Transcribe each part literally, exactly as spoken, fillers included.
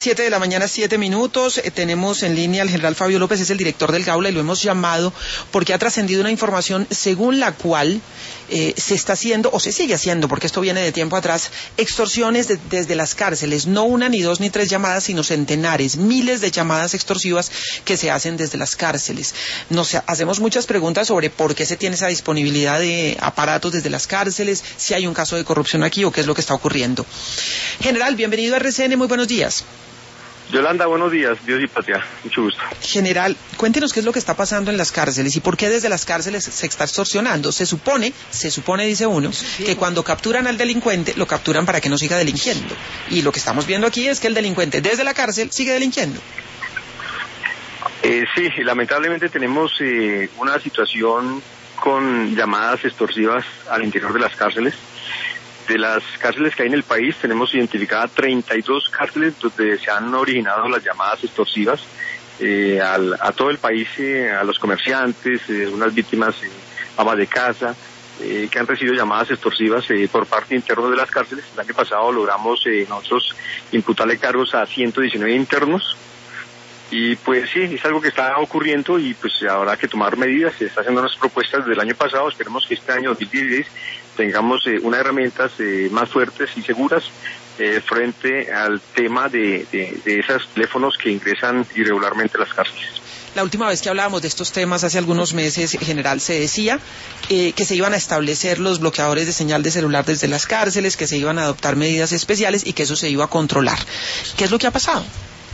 Siete de la mañana, siete minutos. Eh, tenemos en línea al general Fabio López, es el director del Gaula, y lo hemos llamado porque ha trascendido una información según la cual eh, se está haciendo, o se sigue haciendo, porque esto viene de tiempo atrás, extorsiones de, desde las cárceles. No una, ni dos, ni tres llamadas, sino centenares, miles de llamadas extorsivas que se hacen desde las cárceles. Nos hacemos muchas preguntas sobre por qué se tiene esa disponibilidad de aparatos desde las cárceles, si hay un caso de corrupción aquí o qué es lo que está ocurriendo. General, bienvenido a R C N, muy buenos días. Yolanda, buenos días, Dios y patria, mucho gusto. General, cuéntenos qué es lo que está pasando en las cárceles y por qué desde las cárceles se está extorsionando. Se supone, se supone, dice uno, que cuando capturan al delincuente, lo capturan para que no siga delinquiendo. Y lo que estamos viendo aquí es que el delincuente desde la cárcel sigue delinquiendo. Eh, sí, lamentablemente tenemos eh, una situación con llamadas extorsivas al interior de las cárceles. De las cárceles que hay en el país, tenemos identificadas treinta y dos cárceles donde se han originado las llamadas extorsivas eh, al, a todo el país, eh, a los comerciantes, eh, unas víctimas, eh, amas de casa, eh, que han recibido llamadas extorsivas eh, por parte interna de las cárceles. El año pasado logramos eh, nosotros imputarle cargos a ciento diecinueve internos. Y pues sí, es algo que está ocurriendo y pues habrá que tomar medidas. Se está haciendo unas propuestas desde el año pasado. Esperemos que este año dos mil dieciséis tengamos eh, unas herramientas eh, más fuertes y seguras eh, frente al tema de, de, de esos teléfonos que ingresan irregularmente a las cárceles. La última vez que hablábamos de estos temas, hace algunos meses, general, se decía eh, que se iban a establecer los bloqueadores de señal de celular desde las cárceles, que se iban a adoptar medidas especiales y que eso se iba a controlar. ¿Qué es lo que ha pasado?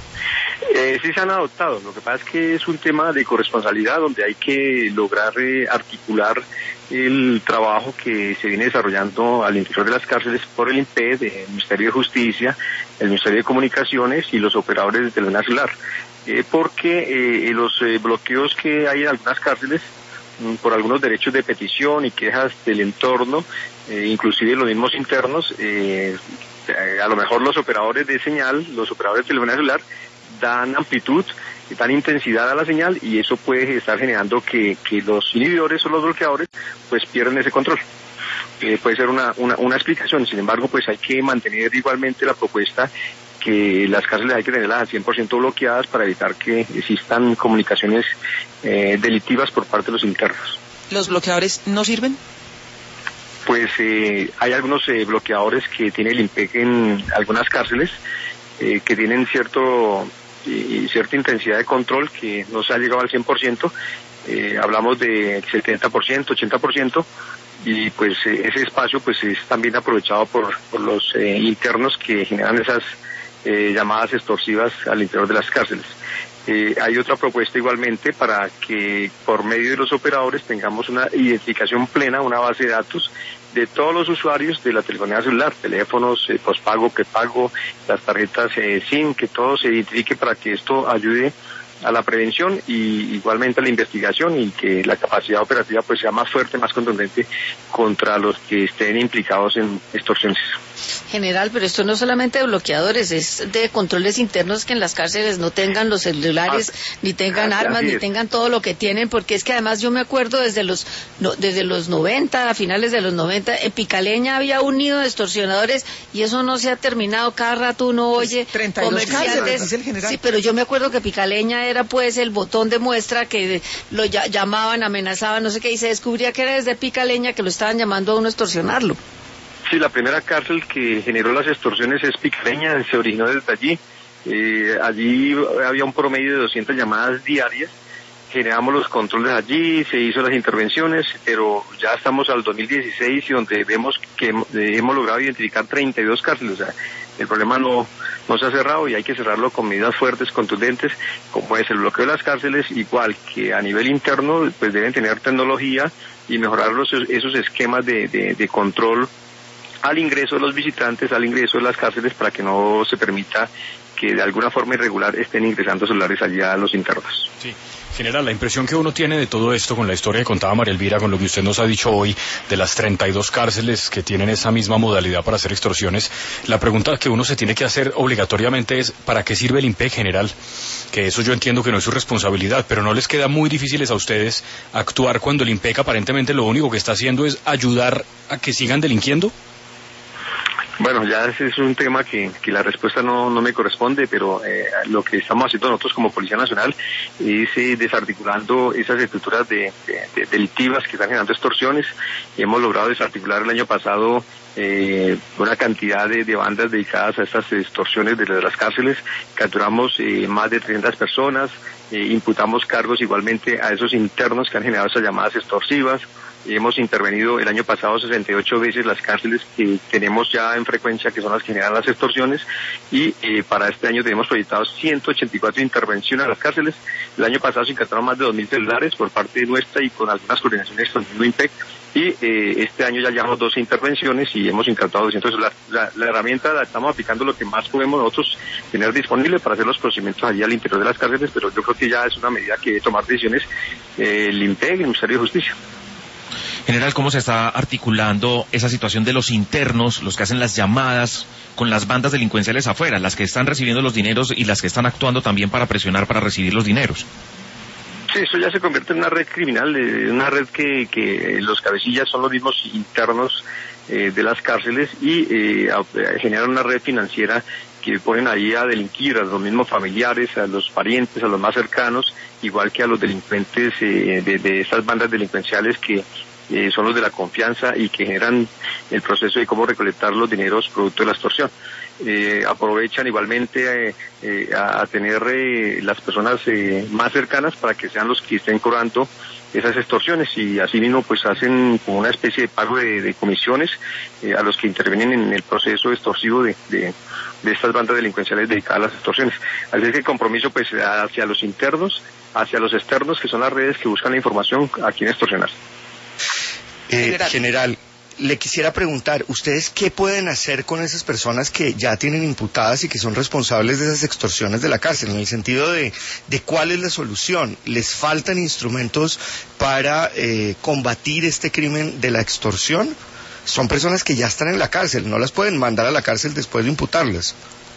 Eh, sí se han adoptado, lo que pasa es que es un tema de corresponsabilidad donde hay que lograr eh, articular el trabajo que se viene desarrollando al interior de las cárceles por el I N P E D, el Ministerio de Justicia, el Ministerio de Comunicaciones y los operadores de telefonía celular, eh, porque eh, los eh, bloqueos que hay en algunas cárceles mm, por algunos derechos de petición y quejas del entorno, eh, inclusive los mismos internos, eh, a lo mejor los operadores de señal, los operadores de telefonía celular, dan amplitud, dan intensidad a la señal y eso puede estar generando que, que los inhibidores o los bloqueadores pues pierden ese control. Eh, puede ser una, una, una explicación, sin embargo pues hay que mantener igualmente la propuesta que las cárceles hay que tenerlas al cien por ciento bloqueadas para evitar que existan comunicaciones eh, delictivas por parte de los internos. ¿Los bloqueadores no sirven? Pues eh, hay algunos eh, bloqueadores que tiene el I N P E C en algunas cárceles eh, que tienen cierto y cierta intensidad de control que no se ha llegado al cien por ciento, eh, hablamos de setenta por ciento, ochenta por ciento, y pues eh, ese espacio pues es también aprovechado por, por los eh, internos que generan esas eh, llamadas extorsivas al interior de las cárceles. Eh, hay otra propuesta igualmente para que por medio de los operadores tengamos una identificación plena, una base de datos de todos los usuarios de la telefonía celular, teléfonos, eh, pospago, prepago, las tarjetas eh, SIM, que todo se identifique para que esto ayude a la prevención y igualmente a la investigación y que la capacidad operativa pues sea más fuerte, más contundente contra los que estén implicados en extorsiones. General, pero esto no solamente de bloqueadores, es de controles internos, que en las cárceles no tengan los celulares, ah, ni tengan ah, armas, ni tengan todo lo que tienen, porque es que además yo me acuerdo desde los no, desde los noventa, a finales de los noventa, en Picaleña había un nido de extorsionadores y eso no se ha terminado, cada rato uno oye treinta y dos comerciantes, dice el general. Sí, pero yo me acuerdo que Picaleña era pues el botón de muestra que lo llamaban, amenazaban, no sé qué, y se descubría que era desde Picaleña que lo estaban llamando a uno a extorsionarlo. Sí, la primera cárcel que generó las extorsiones es Picaleña, se originó desde allí. Eh, allí había un promedio de doscientas llamadas diarias, generamos los controles allí, se hizo las intervenciones, pero ya estamos al dos mil dieciséis y donde vemos que hemos logrado identificar treinta y dos cárceles. O sea, el problema no, no se ha cerrado y hay que cerrarlo con medidas fuertes, contundentes, como es el bloqueo de las cárceles, igual que a nivel interno, pues deben tener tecnología y mejorar los, esos esquemas de, de, de control al ingreso de los visitantes, al ingreso de las cárceles, para que no se permita que de alguna forma irregular estén ingresando celulares allá a los internos. Sí. General, la impresión que uno tiene de todo esto, con la historia que contaba María Elvira, con lo que usted nos ha dicho hoy, de las treinta y dos cárceles que tienen esa misma modalidad para hacer extorsiones, la pregunta que uno se tiene que hacer obligatoriamente es, ¿para qué sirve el I N P E C, general? Que eso yo entiendo que no es su responsabilidad, pero ¿no les queda muy difíciles a ustedes actuar cuando el I N P E C aparentemente lo único que está haciendo es ayudar a que sigan delinquiendo? Bueno, ya ese es un tema que, que la respuesta no, no me corresponde, pero eh, lo que estamos haciendo nosotros como Policía Nacional es eh, desarticulando esas estructuras de, de, de delictivas que están generando extorsiones. Hemos logrado desarticular el año pasado eh, una cantidad de, de bandas dedicadas a estas extorsiones desde las cárceles. Capturamos eh, más de trescientas personas, eh, imputamos cargos igualmente a esos internos que han generado esas llamadas extorsivas. Hemos intervenido el año pasado sesenta y ocho veces las cárceles que tenemos ya en frecuencia, que son las que generan las extorsiones, y eh, para este año tenemos proyectados ciento ochenta y cuatro intervenciones a las cárceles. El año pasado se incautaron más de dos mil celulares por parte nuestra y con algunas coordinaciones con el IMPEC, y eh, este año ya llevamos doce intervenciones y hemos incautado doscientos celulares. La, la herramienta la estamos aplicando lo que más podemos nosotros tener disponible para hacer los procedimientos allí al interior de las cárceles, pero yo creo que ya es una medida que debe tomar decisiones eh, el IMPEC, el Ministerio de Justicia. General, ¿cómo se está articulando esa situación de los internos, los que hacen las llamadas con las bandas delincuenciales afuera, las que están recibiendo los dineros y las que están actuando también para presionar para recibir los dineros? Sí, eso ya se convierte en una red criminal, eh, una red que, que los cabecillas son los mismos internos eh, de las cárceles y eh, a, a generan una red financiera que ponen ahí a delinquir a los mismos familiares, a los parientes, a los más cercanos, igual que a los delincuentes eh, de, de estas bandas delincuenciales que Eh, son los de la confianza y que generan el proceso de cómo recolectar los dineros producto de la extorsión. Eh, aprovechan igualmente eh, eh, a, a tener eh, las personas eh, más cercanas para que sean los que estén cobrando esas extorsiones y asimismo pues hacen como una especie de pago de, de comisiones eh, a los que intervienen en el proceso extorsivo de, de, de estas bandas delincuenciales dedicadas a las extorsiones. Así es que el compromiso pues hacia los internos, hacia los externos, que son las redes que buscan la información a quien extorsionar. Eh, general. general, le quisiera preguntar, ¿ustedes qué pueden hacer con esas personas que ya tienen imputadas y que son responsables de esas extorsiones de la cárcel? En el sentido de, de cuál es la solución. ¿Les faltan instrumentos para eh, combatir este crimen de la extorsión? Son personas que ya están en la cárcel, no las pueden mandar a la cárcel después de imputarlas.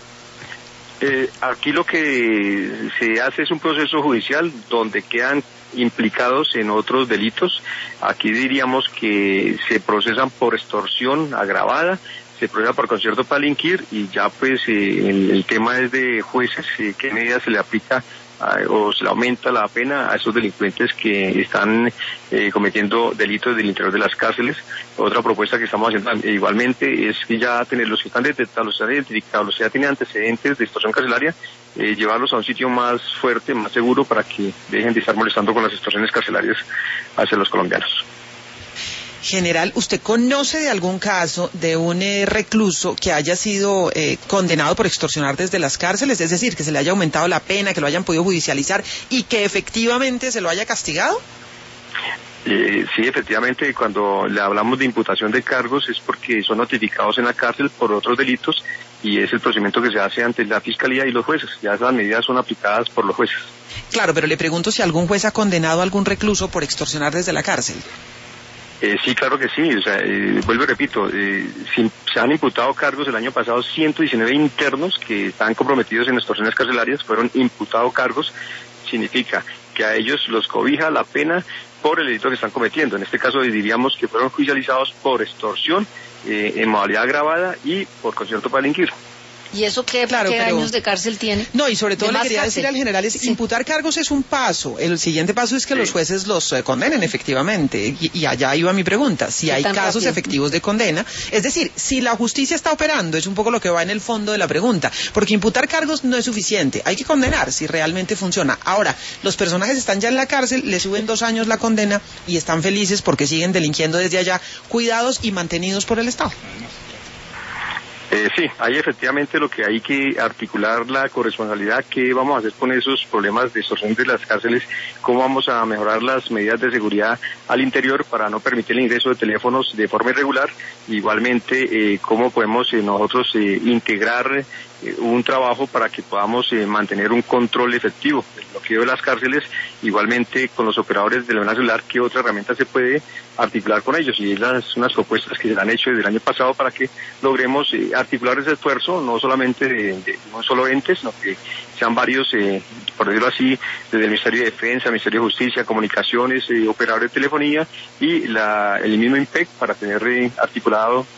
Eh, aquí lo que se hace es un proceso judicial donde quedan implicados en otros delitos. Aquí diríamos que se procesan por extorsión agravada, se procesa por concierto para delinquir y ya pues eh, el, el tema es de jueces, eh, qué medida se le aplica a, o se le aumenta la pena a esos delincuentes que están eh, cometiendo delitos del interior de las cárceles. Otra propuesta que estamos haciendo eh, igualmente es que ya tener los que están detectados, los que están identificados, los que ya tienen antecedentes de extorsión carcelaria, eh, llevarlos a un sitio más fuerte, más seguro, para que dejen de estar molestando con las extorsiones carcelarias hacia los colombianos. General, ¿usted conoce de algún caso de un eh, recluso que haya sido eh, condenado por extorsionar desde las cárceles? Es decir, que se le haya aumentado la pena, que lo hayan podido judicializar y que efectivamente se lo haya castigado. Eh, sí, efectivamente, cuando le hablamos de imputación de cargos es porque son notificados en la cárcel por otros delitos y es el procedimiento que se hace ante la Fiscalía y los jueces. Ya esas medidas son aplicadas por los jueces. Claro, pero le pregunto si algún juez ha condenado a algún recluso por extorsionar desde la cárcel. Eh, sí, claro que sí. O sea, eh, vuelvo y repito, eh, si, se han imputado cargos el año pasado, ciento diecinueve internos que están comprometidos en extorsiones carcelarias fueron imputados cargos. Significa que a ellos los cobija la pena por el delito que están cometiendo. En este caso diríamos que fueron judicializados por extorsión eh, en modalidad agravada y por concierto para delinquir. ¿Y eso qué, claro, qué pero... años de cárcel tiene? No, y sobre todo le quería cárcel? decir al general, es sí. imputar cargos es un paso. El siguiente paso es que sí. los jueces los eh, condenen efectivamente. Y, y allá iba mi pregunta. Si hay casos rápido? efectivos de condena, es decir, si la justicia está operando, es un poco lo que va en el fondo de la pregunta. Porque imputar cargos no es suficiente. Hay que condenar si realmente funciona. Ahora, los personajes están ya en la cárcel, le suben dos años la condena y están felices porque siguen delinquiendo desde allá, cuidados y mantenidos por el Estado. Eh, sí, hay efectivamente lo que hay que articular la corresponsabilidad, qué vamos a hacer con esos problemas de extorsión de las cárceles, cómo vamos a mejorar las medidas de seguridad al interior para no permitir el ingreso de teléfonos de forma irregular, igualmente eh, cómo podemos eh, nosotros eh, integrar eh, un trabajo para que podamos eh, mantener un control efectivo del bloqueo de las cárceles, igualmente con los operadores de la banda celular, qué otra herramienta se puede articular con ellos, y esas son unas propuestas que se han hecho desde el año pasado para que logremos eh, articular ese esfuerzo, no solamente de, de un solo ente, sino que sean varios, eh, por decirlo así, desde el Ministerio de Defensa, Ministerio de Justicia, Comunicaciones, eh, operadores de telefonía y la, el mismo IMPEC para tener eh, articulado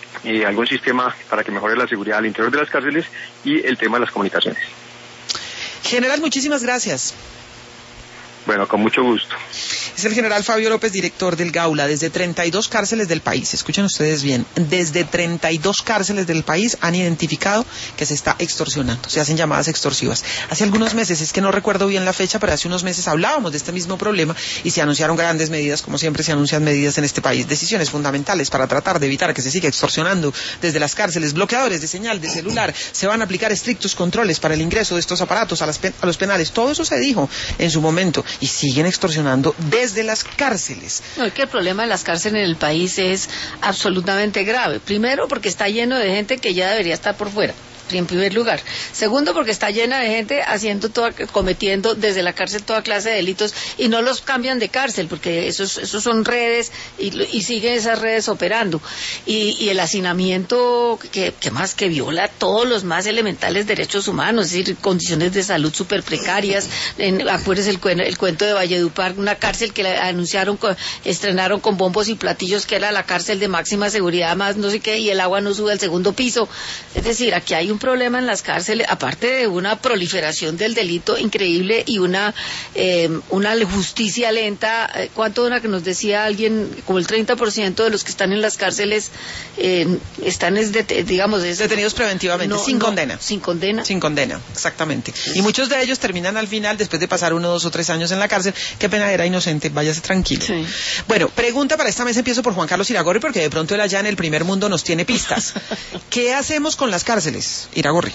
eh, algún sistema para que mejore la seguridad al interior de las cárceles y el tema de las comunicaciones. General, muchísimas gracias. Bueno, con mucho gusto. Es el general Fabio López, director del Gaula, desde treinta y dos cárceles del país. Escuchen ustedes bien, desde treinta y dos cárceles del país han identificado que se está extorsionando, se hacen llamadas extorsivas. Hace algunos meses, es que no recuerdo bien la fecha, pero hace unos meses hablábamos de este mismo problema y se anunciaron grandes medidas, como siempre se anuncian medidas en este país, decisiones fundamentales para tratar de evitar que se siga extorsionando desde las cárceles, bloqueadores de señal de celular, se van a aplicar estrictos controles para el ingreso de estos aparatos a, las pen- a los penales. Todo eso se dijo en su momento y siguen extorsionando desde de las cárceles. No, es que el problema de las cárceles en el país es absolutamente grave. Primero, porque está lleno de gente que ya debería estar por fuera, en primer lugar. Segundo, porque está llena de gente haciendo toda, cometiendo desde la cárcel toda clase de delitos y no los cambian de cárcel, porque esos, esos son redes y, y siguen esas redes operando. Y, y el hacinamiento que, que más que viola todos los más elementales derechos humanos, es decir, condiciones de salud súper precarias. En, acuérdense el, el cuento de Valledupar, una cárcel que la anunciaron, con, estrenaron con bombos y platillos que era la cárcel de máxima seguridad más no sé qué, y el agua no sube al segundo piso. Es decir, aquí hay un problema en las cárceles, aparte de una proliferación del delito increíble y una eh, una justicia lenta. ¿Cuánto era que nos decía alguien? Como el treinta por ciento de los que están en las cárceles eh, están, es de, digamos... Es, detenidos preventivamente, no, sin no, condena. Sin condena. Sin condena, exactamente. Y muchos de ellos terminan al final, después de pasar uno, dos o tres años en la cárcel. Qué pena, era inocente, váyase tranquilo. Sí. Bueno, pregunta para esta mesa, empiezo por Juan Carlos Iragorri, porque de pronto él allá en el primer mundo nos tiene pistas. ¿Qué hacemos con las cárceles, Iragorri?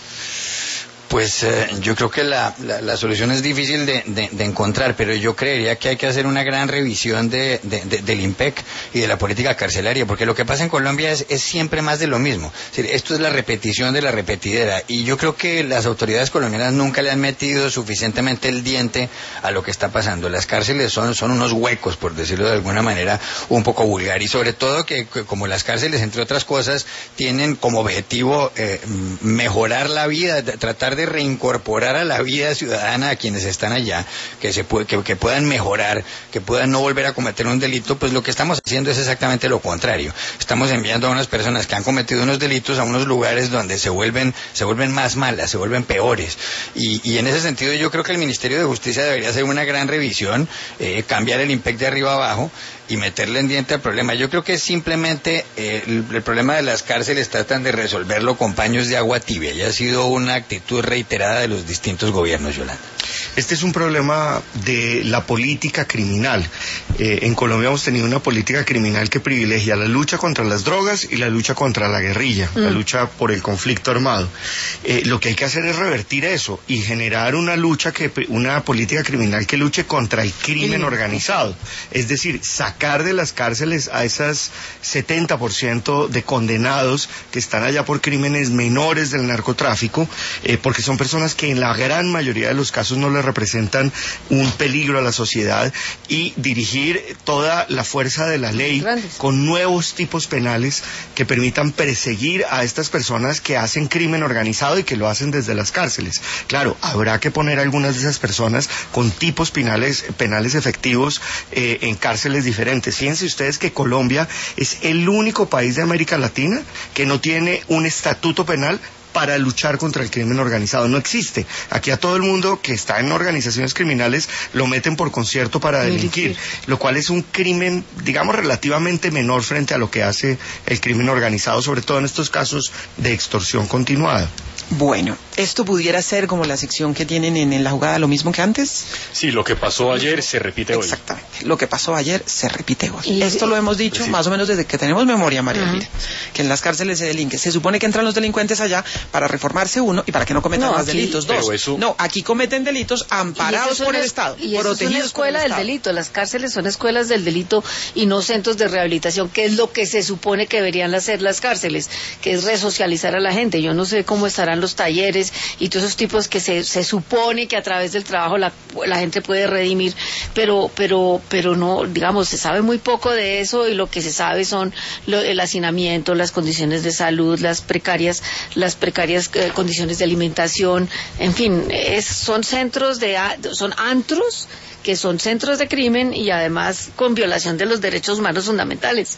Pues eh, yo creo que la, la, la solución es difícil de, de, de encontrar, pero yo creería que hay que hacer una gran revisión de, de, de, del I N P E C y de la política carcelaria, porque lo que pasa en Colombia es, es siempre más de lo mismo. Es decir, esto es la repetición de la repetidera, y yo creo que las autoridades colombianas nunca le han metido suficientemente el diente a lo que está pasando. Las cárceles son, son unos huecos, por decirlo de alguna manera un poco vulgar, y sobre todo que, que como las cárceles, entre otras cosas, tienen como objetivo eh, mejorar la vida, tratar de de reincorporar a la vida ciudadana a quienes están allá, que se puede, que, que puedan mejorar, que puedan no volver a cometer un delito. Pues lo que estamos haciendo es exactamente lo contrario. Estamos enviando a unas personas que han cometido unos delitos a unos lugares donde se vuelven, se vuelven más malas, se vuelven peores. Y, y en ese sentido yo creo que el Ministerio de Justicia debería hacer una gran revisión, eh, cambiar el I N P E C de arriba abajo y meterle en diente al problema. Yo creo que simplemente eh, el, el problema de las cárceles tratan de resolverlo con paños de agua tibia, y ha sido una actitud reiterada de los distintos gobiernos, Yolanda. Este es un problema de la política criminal. Eh, en Colombia hemos tenido una política criminal que privilegia la lucha contra las drogas y la lucha contra la guerrilla, mm. la lucha por el conflicto armado. Eh, lo que hay que hacer es revertir eso y generar una lucha, que una política criminal que luche contra el crimen mm. organizado. Es decir, sacar de las cárceles a esas setenta por ciento de condenados que están allá por crímenes menores del narcotráfico, eh, porque son personas que en la gran mayoría de los casos no le representan un peligro a la sociedad, y dirigir toda la fuerza de la ley con nuevos tipos penales que permitan perseguir a estas personas que hacen crimen organizado y que lo hacen desde las cárceles. Claro, habrá que poner a algunas de esas personas con tipos penales, penales efectivos eh, en cárceles diferentes. Fíjense ustedes que Colombia es el único país de América Latina que no tiene un estatuto penal para luchar contra el crimen organizado. No existe. Aquí a todo el mundo que está en organizaciones criminales lo meten por concierto para delinquir, lo cual es un crimen, digamos, relativamente menor frente a lo que hace el crimen organizado, sobre todo en estos casos de extorsión continuada. Bueno, ¿esto pudiera ser como la sección que tienen en, en la jugada lo mismo que antes? Sí, lo que pasó ayer se repite hoy. Exactamente, lo que pasó ayer se repite hoy. Y esto lo hemos dicho sí. más o menos desde que tenemos memoria, María Elvira, uh-huh. que en las cárceles se delinque. Se supone que entran los delincuentes allá para reformarse, uno, y para que no cometan no, más aquí, delitos, dos. Eso... No, aquí cometen delitos amparados por el Estado, y eso protegidos es una escuela del delito. Las cárceles son escuelas del delito y no centros de rehabilitación, que es lo que se supone que deberían hacer las cárceles, que es resocializar a la gente. Yo no sé cómo estarán los talleres y todos esos tipos que se, se supone que a través del trabajo la, la gente puede redimir, pero pero pero no, digamos, se sabe muy poco de eso, y lo que se sabe son lo, el hacinamiento, las condiciones de salud, las precarias las precarias eh, condiciones de alimentación, en fin, es, son centros de son antros que son centros de crimen y además con violación de los derechos humanos fundamentales.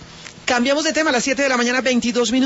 Cambiamos de tema a las siete de la mañana, veintidós minutos.